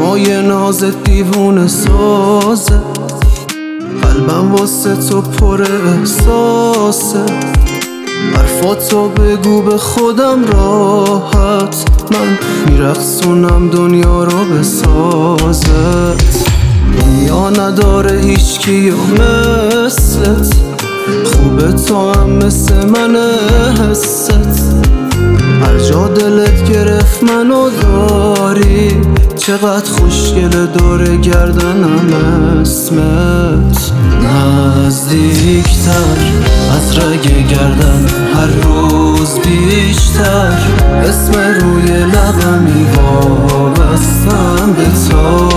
دمای نازت دیوونه سازه، قلبم واسه تو پر احساسه. حرفاتو بگو به خودم راحت، من میرقصونم دنیا رو بسازت. دنیا نداره هیچکی و مثلت، خوبه تو هم مثل من حست. هر جا دلت گرفت منو داری، چقدر خوشگله دور گردنم اسمت. نزدیکتر از رگ گردن هر روز بیشتر، اسم روی لبمی وابستم به تو.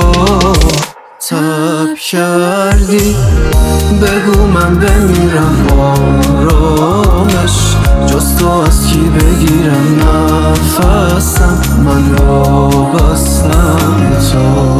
تب کردی بگو من بمیرم آرامش، جز تو از کی بگیرم نفسم، من وابستم به تو.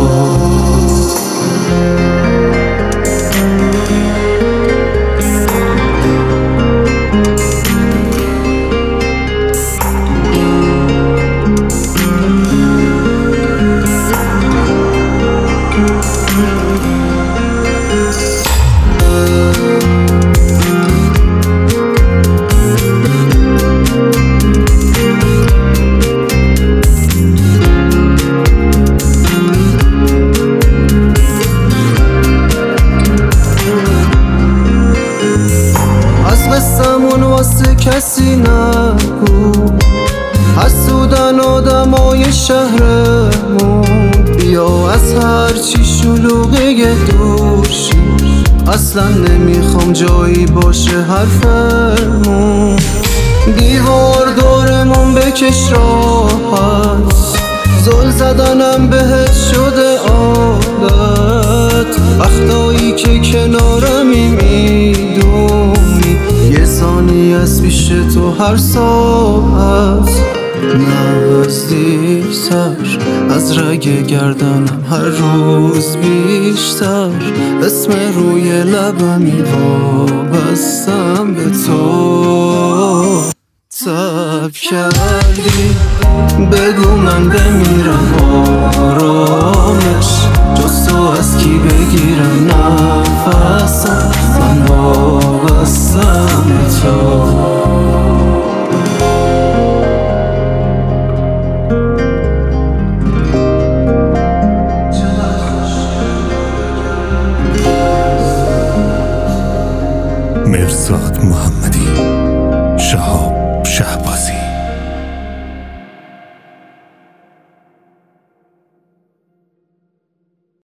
قصه‌مون واسه کسی نگو، حسودن آدمای شهرمون. بیا از هرچی شلوغه دور شی، اصلا نمیخوام جایی باشه حرفمون. دیوار دورمون بکش راحت، زل زدنم بهت شده عادت. وقتایی که کنارمی میدونی، یه ثانیه از پیش تو هر ساعت. نزدیکتر از رگ گردنم هر روز بیشتر، اسم روی لبمی وابستم به تو. تب کردی بگو من بمیرم آرامش، جز تو از کی بگیرم نفسم، من وابستم به تو. مرزاد محمدی، شهاب شهبازی.